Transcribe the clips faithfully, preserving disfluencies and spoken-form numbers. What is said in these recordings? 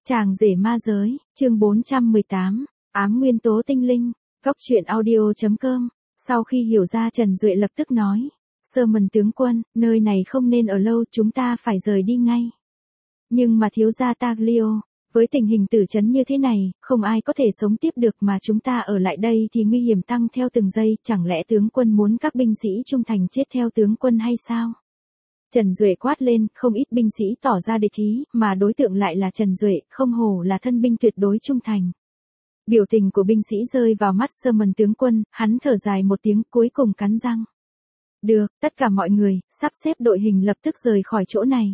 Chàng rể ma giới, chương bốn trăm mười tám, ám nguyên tố tinh linh, góc truyện audio.com. Sau khi hiểu ra Trần Duệ lập tức nói, Sơ Mần tướng quân, nơi này không nên ở lâu, chúng ta phải rời đi ngay. Nhưng mà thiếu gia Taglio, với tình hình tử trấn như thế này, không ai có thể sống tiếp được mà chúng ta ở lại đây thì nguy hiểm tăng theo từng giây, chẳng lẽ tướng quân muốn các binh sĩ trung thành chết theo tướng quân hay sao? Trần Duệ quát lên, không ít binh sĩ tỏ ra địch ý, mà đối tượng lại là Trần Duệ, không hổ là thân binh tuyệt đối trung thành. Biểu tình của binh sĩ rơi vào mắt Sơ Mần tướng quân, hắn thở dài một tiếng cuối cùng cắn răng. Được, tất cả mọi người, sắp xếp đội hình lập tức rời khỏi chỗ này.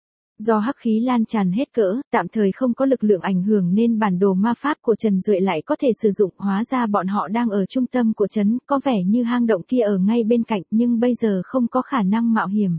Do hắc khí lan tràn hết cỡ, tạm thời không có lực lượng ảnh hưởng nên bản đồ ma pháp của Trần Duệ lại có thể sử dụng, hóa ra bọn họ đang ở trung tâm của trấn, có vẻ như hang động kia ở ngay bên cạnh nhưng bây giờ không có khả năng mạo hiểm.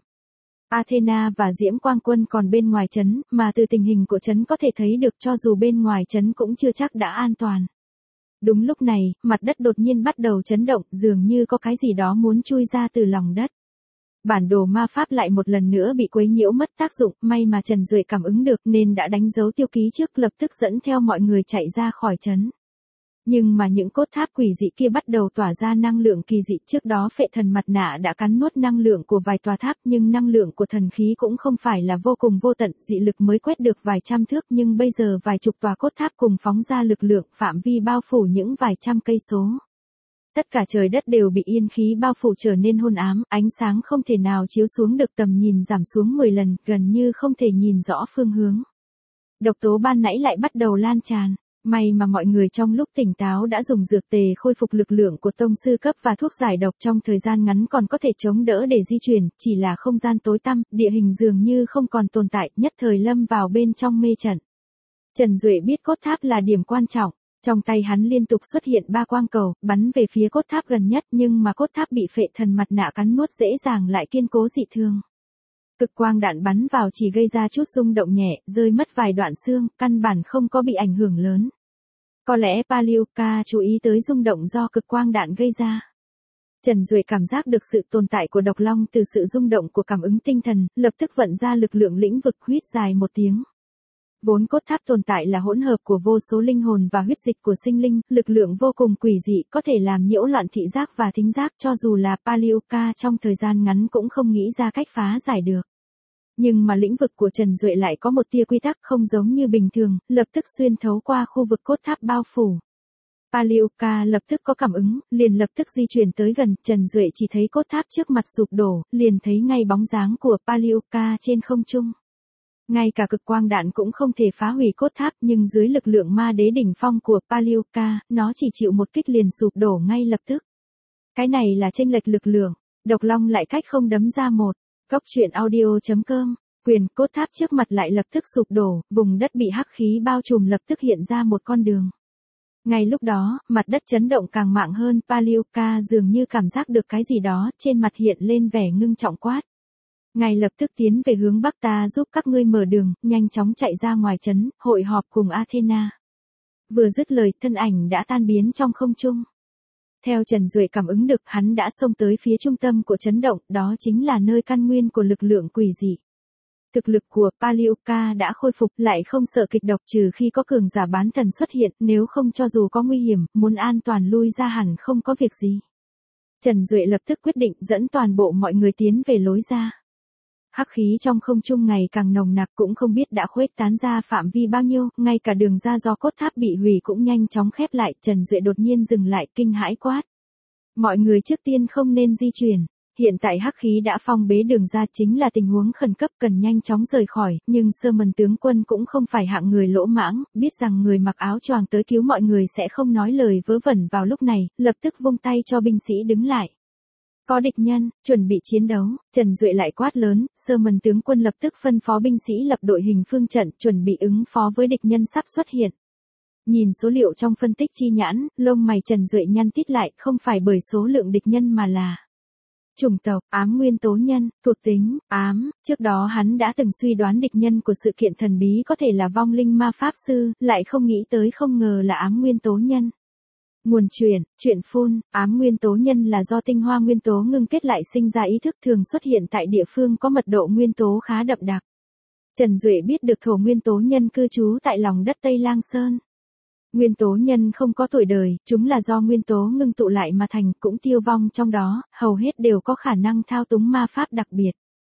Athena và Diễm Quang Quân còn bên ngoài trấn, mà từ tình hình của trấn có thể thấy được cho dù bên ngoài trấn cũng chưa chắc đã an toàn. Đúng lúc này, mặt đất đột nhiên bắt đầu chấn động, dường như có cái gì đó muốn chui ra từ lòng đất. Bản đồ ma pháp lại một lần nữa bị quấy nhiễu mất tác dụng, may mà Trần Duệ cảm ứng được nên đã đánh dấu tiêu ký trước, lập tức dẫn theo mọi người chạy ra khỏi trấn. Nhưng mà những cốt tháp quỷ dị kia bắt đầu tỏa ra năng lượng kỳ dị, trước đó phệ thần mặt nạ đã cắn nuốt năng lượng của vài tòa tháp, nhưng năng lượng của thần khí cũng không phải là vô cùng vô tận, dị lực mới quét được vài trăm thước, nhưng bây giờ vài chục tòa cốt tháp cùng phóng ra lực lượng, phạm vi bao phủ những vài trăm cây số. Tất cả trời đất đều bị yên khí bao phủ trở nên hôn ám, ánh sáng không thể nào chiếu xuống được, tầm nhìn giảm xuống mười lần, gần như không thể nhìn rõ phương hướng. Độc tố ban nãy lại bắt đầu lan tràn. May mà mọi người trong lúc tỉnh táo đã dùng dược tề khôi phục lực lượng của tông sư cấp và thuốc giải độc, trong thời gian ngắn còn có thể chống đỡ để di chuyển, chỉ là không gian tối tăm, địa hình dường như không còn tồn tại, nhất thời lâm vào bên trong mê trận. Trần Duệ biết cốt tháp là điểm quan trọng, trong tay hắn liên tục xuất hiện ba quang cầu, bắn về phía cốt tháp gần nhất, nhưng mà cốt tháp bị phệ thần mặt nạ cắn nuốt dễ dàng lại kiên cố dị thường. Cực quang đạn bắn vào chỉ gây ra chút rung động nhẹ, rơi mất vài đoạn xương, căn bản không có bị ảnh hưởng lớn. Có lẽ Palioka chú ý tới rung động do cực quang đạn gây ra. Trần Duệ cảm giác được sự tồn tại của độc long từ sự rung động của cảm ứng tinh thần, lập tức vận ra lực lượng lĩnh vực, huýt dài một tiếng. Vốn cốt tháp tồn tại là hỗn hợp của vô số linh hồn và huyết dịch của sinh linh, lực lượng vô cùng quỷ dị, có thể làm nhiễu loạn thị giác và thính giác, cho dù là Palioka trong thời gian ngắn cũng không nghĩ ra cách phá giải được. Nhưng mà lĩnh vực của Trần Duệ lại có một tia quy tắc không giống như bình thường, lập tức xuyên thấu qua khu vực cốt tháp bao phủ. Palioka lập tức có cảm ứng, liền lập tức di chuyển tới gần, Trần Duệ chỉ thấy cốt tháp trước mặt sụp đổ, liền thấy ngay bóng dáng của Palioka trên không trung. Ngay cả cực quang đạn cũng không thể phá hủy cốt tháp, nhưng dưới lực lượng ma đế đỉnh phong của Palioka, nó chỉ chịu một kích liền sụp đổ ngay lập tức. Cái này là chênh lệch lực lượng, độc long lại cách không đấm ra một. Góc truyện audio.com, quyền cốt tháp trước mặt lại lập tức sụp đổ, vùng đất bị hắc khí bao trùm lập tức hiện ra một con đường. Ngay lúc đó, mặt đất chấn động càng mạnh hơn, Palioka dường như cảm giác được cái gì đó, trên mặt hiện lên vẻ ngưng trọng quát. Ngay lập tức tiến về hướng bắc, ta giúp các ngươi mở đường, nhanh chóng chạy ra ngoài trấn, hội họp cùng Athena. Vừa dứt lời, thân ảnh đã tan biến trong không trung. Theo Trần Duệ cảm ứng được, hắn đã xông tới phía trung tâm của chấn động, đó chính là nơi căn nguyên của lực lượng quỷ dị. Thực lực của Palioka đã khôi phục, lại không sợ kịch độc, trừ khi có cường giả bán thần xuất hiện, nếu không cho dù có nguy hiểm, muốn an toàn lui ra hẳn không có việc gì. Trần Duệ lập tức quyết định dẫn toàn bộ mọi người tiến về lối ra. Hắc khí trong không trung ngày càng nồng nặc, cũng không biết đã khuếch tán ra phạm vi bao nhiêu, ngay cả đường ra do cốt tháp bị hủy cũng nhanh chóng khép lại, Trần Duệ đột nhiên dừng lại, kinh hãi quát. Mọi người trước tiên không nên di chuyển, hiện tại hắc khí đã phong bế đường ra, chính là tình huống khẩn cấp cần nhanh chóng rời khỏi, nhưng Sơ Mần tướng quân cũng không phải hạng người lỗ mãng, biết rằng người mặc áo choàng tới cứu mọi người sẽ không nói lời vớ vẩn vào lúc này, lập tức vung tay cho binh sĩ đứng lại. Có địch nhân, chuẩn bị chiến đấu, Trần Duệ lại quát lớn, Sơ Mần tướng quân lập tức phân phó binh sĩ lập đội hình phương trận, chuẩn bị ứng phó với địch nhân sắp xuất hiện. Nhìn số liệu trong phân tích chi nhãn, lông mày Trần Duệ nhăn tít lại, không phải bởi số lượng địch nhân mà là chủng tộc, ám nguyên tố nhân, thuộc tính, ám, trước đó hắn đã từng suy đoán địch nhân của sự kiện thần bí có thể là vong linh ma pháp sư, lại không nghĩ tới không ngờ là ám nguyên tố nhân. Nguồn truyền, truyện phun, ám nguyên tố nhân là do tinh hoa nguyên tố ngưng kết lại sinh ra ý thức, thường xuất hiện tại địa phương có mật độ nguyên tố khá đậm đặc. Trần Duệ biết được thổ nguyên tố nhân cư trú tại lòng đất Tây Lang Sơn. Nguyên tố nhân không có tuổi đời, chúng là do nguyên tố ngưng tụ lại mà thành, cũng tiêu vong trong đó, hầu hết đều có khả năng thao túng ma pháp đặc biệt.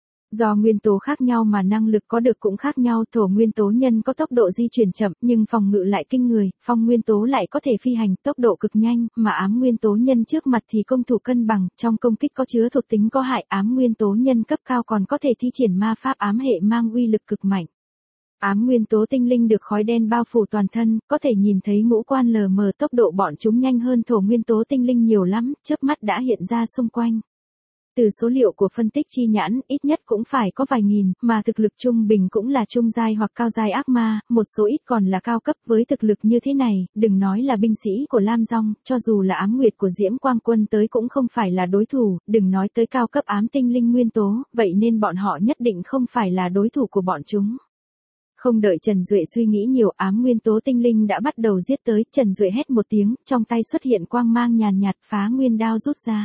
Do nguyên tố khác nhau mà năng lực có được cũng khác nhau, thổ nguyên tố nhân có tốc độ di chuyển chậm nhưng phòng ngự lại kinh người, phong nguyên tố lại có thể phi hành tốc độ cực nhanh, mà ám nguyên tố nhân trước mặt thì công thủ cân bằng, trong công kích có chứa thuộc tính có hại, ám nguyên tố nhân cấp cao còn có thể thi triển ma pháp ám hệ mang uy lực cực mạnh. Ám nguyên tố tinh linh được khói đen bao phủ toàn thân, có thể nhìn thấy ngũ quan lờ mờ, tốc độ bọn chúng nhanh hơn thổ nguyên tố tinh linh nhiều lắm, chớp mắt đã hiện ra xung quanh. Từ số liệu của phân tích chi nhãn, ít nhất cũng phải có vài nghìn, mà thực lực trung bình cũng là trung giai hoặc cao giai ác ma, một số ít còn là cao cấp. Với thực lực như thế này, đừng nói là binh sĩ của Lam Dong, cho dù là ám nguyệt của Diễm Quang Quân tới cũng không phải là đối thủ, đừng nói tới cao cấp ám tinh linh nguyên tố, vậy nên bọn họ nhất định không phải là đối thủ của bọn chúng. Không đợi Trần Duệ suy nghĩ nhiều, ám nguyên tố tinh linh đã bắt đầu giết tới, Trần Duệ hét một tiếng, trong tay xuất hiện quang mang nhàn nhạt, phá nguyên đao rút ra.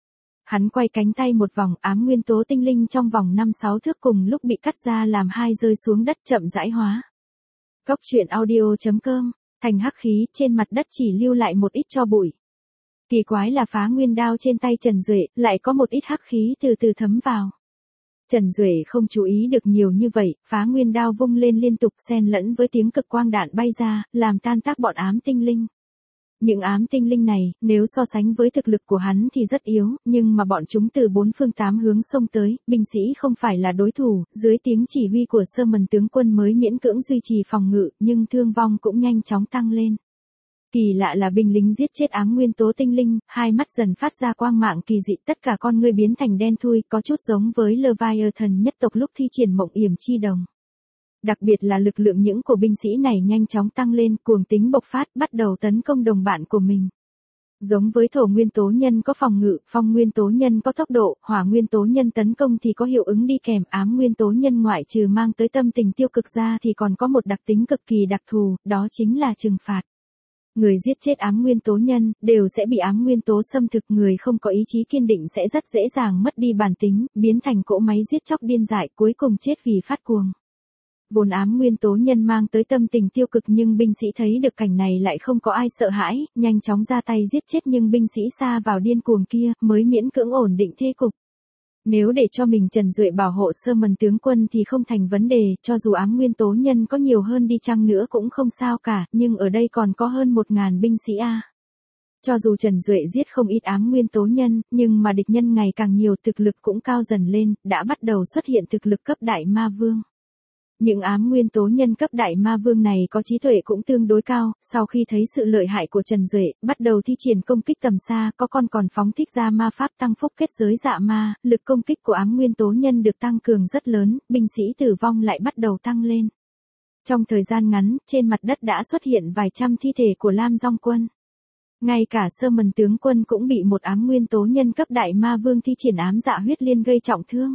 Hắn quay cánh tay một vòng, ám nguyên tố tinh linh trong vòng năm sáu thước cùng lúc bị cắt ra làm hai rơi xuống đất chậm rãi hóa. Cốc truyện audio chấm com, thành hắc khí, trên mặt đất chỉ lưu lại một ít tro bụi. Kỳ quái là phá nguyên đao trên tay Trần Duệ, lại có một ít hắc khí từ từ thấm vào. Trần Duệ không chú ý được nhiều như vậy, phá nguyên đao vung lên liên tục xen lẫn với tiếng cực quang đạn bay ra, làm tan tác bọn ám tinh linh. Những ám tinh linh này, nếu so sánh với thực lực của hắn thì rất yếu, nhưng mà bọn chúng từ bốn phương tám hướng xông tới, binh sĩ không phải là đối thủ, dưới tiếng chỉ huy của Sơ Mần tướng quân mới miễn cưỡng duy trì phòng ngự, nhưng thương vong cũng nhanh chóng tăng lên. Kỳ lạ là binh lính giết chết ám nguyên tố tinh linh, hai mắt dần phát ra quang mạng kỳ dị, tất cả con ngươi biến thành đen thui, có chút giống với Leviathan nhất tộc lúc thi triển mộng yểm chi đồng. Đặc biệt là lực lượng những của binh sĩ này nhanh chóng tăng lên, cuồng tính bộc phát, bắt đầu tấn công đồng bạn của mình. Giống với thổ nguyên tố nhân có phòng ngự, phong nguyên tố nhân có tốc độ, hỏa nguyên tố nhân tấn công thì có hiệu ứng đi kèm, ám nguyên tố nhân ngoại trừ mang tới tâm tình tiêu cực ra thì còn có một đặc tính cực kỳ đặc thù, đó chính là trừng phạt. Người giết chết ám nguyên tố nhân, đều sẽ bị ám nguyên tố xâm thực, người không có ý chí kiên định sẽ rất dễ dàng mất đi bản tính, biến thành cỗ máy giết chóc điên dại, cuối cùng chết vì phát cuồng. Vốn ám nguyên tố nhân mang tới tâm tình tiêu cực nhưng binh sĩ thấy được cảnh này lại không có ai sợ hãi, nhanh chóng ra tay giết chết nhưng binh sĩ sa vào điên cuồng kia, mới miễn cưỡng ổn định thế cục. Nếu để cho mình Trần Duệ bảo hộ Sơ Mần tướng quân thì không thành vấn đề, cho dù ám nguyên tố nhân có nhiều hơn đi chăng nữa cũng không sao cả, nhưng ở đây còn có hơn một ngàn binh sĩ a. Cho dù Trần Duệ giết không ít ám nguyên tố nhân, nhưng mà địch nhân ngày càng nhiều, thực lực cũng cao dần lên, đã bắt đầu xuất hiện thực lực cấp đại ma vương. Những ám nguyên tố nhân cấp đại ma vương này có trí tuệ cũng tương đối cao, sau khi thấy sự lợi hại của Trần Duệ, bắt đầu thi triển công kích tầm xa, có con còn phóng thích ra ma pháp tăng phúc kết giới dạ ma, lực công kích của ám nguyên tố nhân được tăng cường rất lớn, binh sĩ tử vong lại bắt đầu tăng lên. Trong thời gian ngắn, trên mặt đất đã xuất hiện vài trăm thi thể của Lam Dong quân. Ngay cả Sơ Mần tướng quân cũng bị một ám nguyên tố nhân cấp đại ma vương thi triển ám dạ huyết liên gây trọng thương.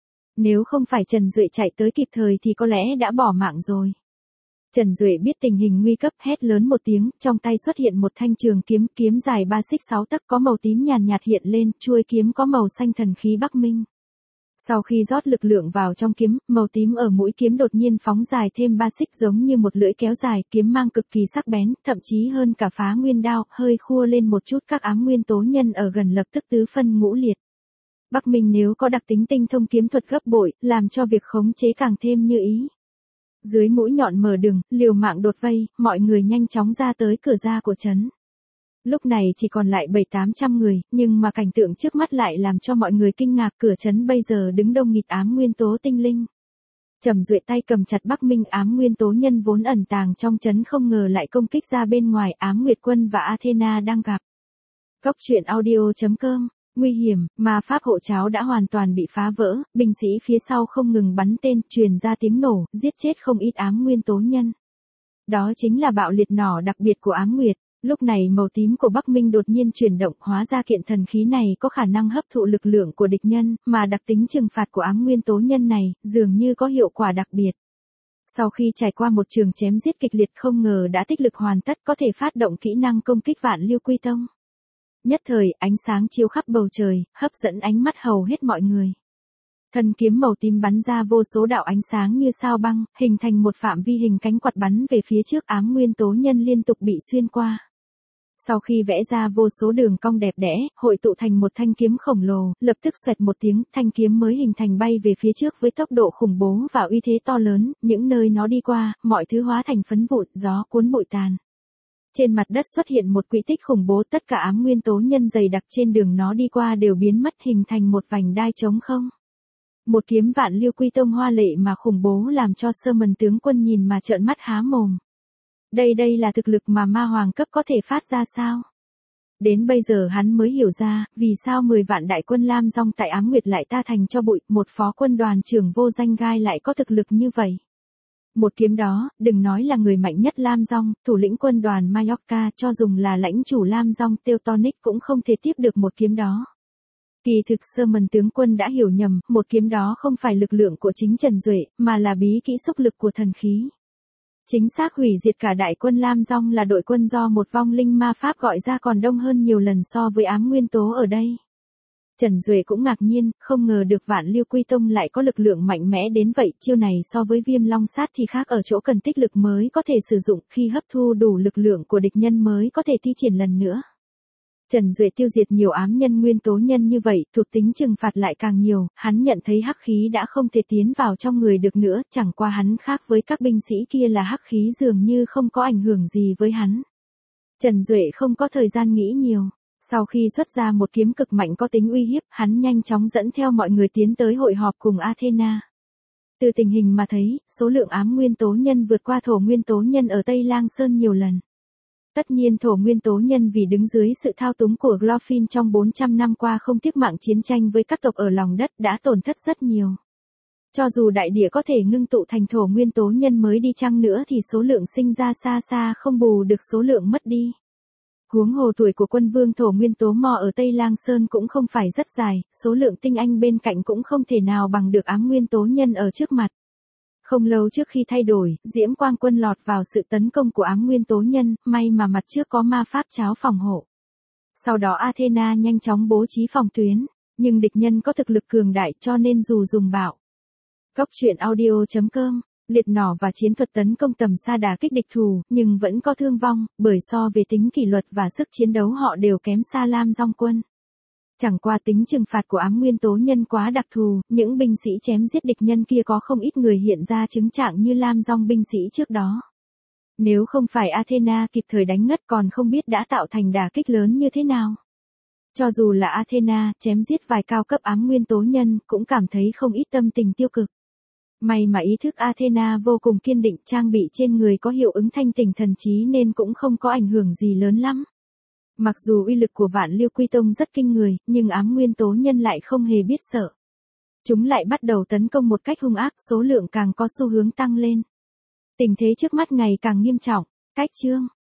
Nếu không phải Trần Duệ chạy tới kịp thời thì có lẽ đã bỏ mạng rồi. Trần Duệ biết tình hình nguy cấp, hét lớn một tiếng, trong tay xuất hiện một thanh trường kiếm, kiếm dài ba xích sáu tấc có màu tím nhàn nhạt hiện lên, chuôi kiếm có màu xanh thần khí Bắc Minh. Sau khi rót lực lượng vào trong kiếm, màu tím ở mũi kiếm đột nhiên phóng dài thêm ba xích giống như một lưỡi kéo dài, kiếm mang cực kỳ sắc bén, thậm chí hơn cả phá nguyên đao, hơi khua lên một chút các ám nguyên tố nhân ở gần lập tức tứ phân ngũ liệt. Bắc Minh nếu có đặc tính tinh thông kiếm thuật gấp bội, làm cho việc khống chế càng thêm như ý. Dưới mũi nhọn mở đường, liều mạng đột vây, mọi người nhanh chóng ra tới cửa ra của trấn. Lúc này chỉ còn lại bảy tám trăm người, nhưng mà cảnh tượng trước mắt lại làm cho mọi người kinh ngạc, cửa trấn bây giờ đứng đông nghịt ám nguyên tố tinh linh. Trầm Duệ tay cầm chặt Bắc Minh, ám nguyên tố nhân vốn ẩn tàng trong trấn không ngờ lại công kích ra bên ngoài, ám nguyệt quân và Athena đang gặp. Cốc truyện audio chấm com. Nguy hiểm, ma pháp hộ cháo đã hoàn toàn bị phá vỡ, binh sĩ phía sau không ngừng bắn tên, truyền ra tiếng nổ, giết chết không ít ám nguyên tố nhân. Đó chính là bạo liệt nỏ đặc biệt của ám nguyệt. Lúc này màu tím của Bắc Minh đột nhiên chuyển động, hóa ra kiện thần khí này có khả năng hấp thụ lực lượng của địch nhân, mà đặc tính trừng phạt của ám nguyên tố nhân này, dường như có hiệu quả đặc biệt. Sau khi trải qua một trường chém giết kịch liệt không ngờ đã tích lực hoàn tất, có thể phát động kỹ năng công kích vạn lưu quy tông. Nhất thời, ánh sáng chiếu khắp bầu trời, hấp dẫn ánh mắt hầu hết mọi người. Thân kiếm màu tím bắn ra vô số đạo ánh sáng như sao băng, hình thành một phạm vi hình cánh quạt bắn về phía trước, ám nguyên tố nhân liên tục bị xuyên qua. Sau khi vẽ ra vô số đường cong đẹp đẽ, hội tụ thành một thanh kiếm khổng lồ, lập tức xoẹt một tiếng, thanh kiếm mới hình thành bay về phía trước với tốc độ khủng bố và uy thế to lớn, những nơi nó đi qua, mọi thứ hóa thành phấn vụn, gió cuốn bụi tàn. Trên mặt đất xuất hiện một quỹ tích khủng bố, tất cả ám nguyên tố nhân dày đặc trên đường nó đi qua đều biến mất, hình thành một vành đai trống không. Một kiếm vạn lưu quy tông hoa lệ mà khủng bố làm cho Sơ Mần tướng quân nhìn mà trợn mắt há mồm. Đây đây là thực lực mà ma hoàng cấp có thể phát ra sao? Đến bây giờ hắn mới hiểu ra, vì sao mười vạn đại quân Lam Dong tại Ám Nguyệt lại ta thành cho bụi, một phó quân đoàn trưởng vô danh gai lại có thực lực như vậy. Một kiếm đó, đừng nói là người mạnh nhất Lam Dong, thủ lĩnh quân đoàn Mallorca, cho dùng là lãnh chủ Lam Dong Teutonic cũng không thể tiếp được một kiếm đó. Kỳ thực Sơ Mần tướng quân đã hiểu nhầm, một kiếm đó không phải lực lượng của chính Trần Duệ, mà là bí kỹ xúc lực của thần khí. Chính xác hủy diệt cả đại quân Lam Dong là đội quân do một vong linh ma pháp gọi ra còn đông hơn nhiều lần so với ám nguyên tố ở đây. Trần Duệ cũng ngạc nhiên, không ngờ được Vạn Lưu Quy Tông lại có lực lượng mạnh mẽ đến vậy, chiêu này so với Viêm Long Sát thì khác ở chỗ cần tích lực mới có thể sử dụng, khi hấp thu đủ lực lượng của địch nhân mới có thể thi triển lần nữa. Trần Duệ tiêu diệt nhiều ám nhân nguyên tố nhân như vậy, thuộc tính trừng phạt lại càng nhiều, hắn nhận thấy hắc khí đã không thể tiến vào trong người được nữa, chẳng qua hắn khác với các binh sĩ kia là hắc khí dường như không có ảnh hưởng gì với hắn. Trần Duệ không có thời gian nghĩ nhiều, sau khi xuất ra một kiếm cực mạnh có tính uy hiếp, hắn nhanh chóng dẫn theo mọi người tiến tới hội họp cùng Athena. Từ tình hình mà thấy, số lượng ám nguyên tố nhân vượt qua thổ nguyên tố nhân ở Tây Lang Sơn nhiều lần. Tất nhiên thổ nguyên tố nhân vì đứng dưới sự thao túng của Glorfin trong bốn trăm năm qua không tiếc mạng chiến tranh với các tộc ở lòng đất đã tổn thất rất nhiều. Cho dù đại địa có thể ngưng tụ thành thổ nguyên tố nhân mới đi chăng nữa thì số lượng sinh ra xa xa không bù được số lượng mất đi. Huống hồ tuổi của quân vương thổ nguyên tố mò ở Tây Lang Sơn cũng không phải rất dài, số lượng tinh anh bên cạnh cũng không thể nào bằng được ám nguyên tố nhân ở trước mặt. Không lâu trước khi thay đổi, Diễm Quang quân lọt vào sự tấn công của ám nguyên tố nhân, may mà mặt trước có ma pháp cháo phòng hộ. Sau đó Athena nhanh chóng bố trí phòng tuyến, nhưng địch nhân có thực lực cường đại cho nên dù dùng bạo. Góc truyện audio chấm com, liệt nỏ và chiến thuật tấn công tầm xa đả kích địch thủ, nhưng vẫn có thương vong, bởi so về tính kỷ luật và sức chiến đấu họ đều kém xa Lam Dong quân. Chẳng qua tính trừng phạt của ám nguyên tố nhân quá đặc thù, những binh sĩ chém giết địch nhân kia có không ít người hiện ra chứng trạng như Lam Dong binh sĩ trước đó. Nếu không phải Athena kịp thời đánh ngất còn không biết đã tạo thành đả kích lớn như thế nào. Cho dù là Athena chém giết vài cao cấp ám nguyên tố nhân cũng cảm thấy không ít tâm tình tiêu cực. May mà ý thức Athena vô cùng kiên định, trang bị trên người có hiệu ứng thanh tỉnh thần trí nên cũng không có ảnh hưởng gì lớn lắm. Mặc dù uy lực của Vạn Lưu Quy Tông rất kinh người, nhưng ám nguyên tố nhân lại không hề biết sợ. Chúng lại bắt đầu tấn công một cách hung ác, số lượng càng có xu hướng tăng lên. Tình thế trước mắt ngày càng nghiêm trọng. Cách chương